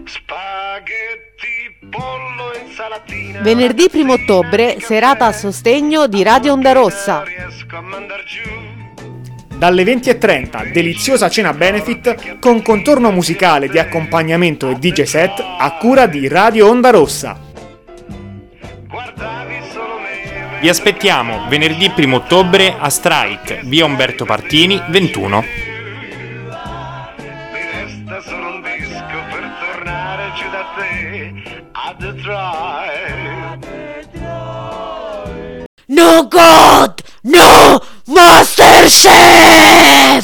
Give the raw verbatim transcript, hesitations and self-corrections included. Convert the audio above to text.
Spaghetti, pollo e insalatina. Venerdì primo ottobre, serata a sostegno di Radio Onda Rossa. Dalle venti e trenta, deliziosa cena benefit con contorno musicale di accompagnamento e D J set a cura di Radio Onda Rossa. Vi aspettiamo venerdì primo ottobre a Strike, via Umberto Partini, ventuno. No God! No Master Chef!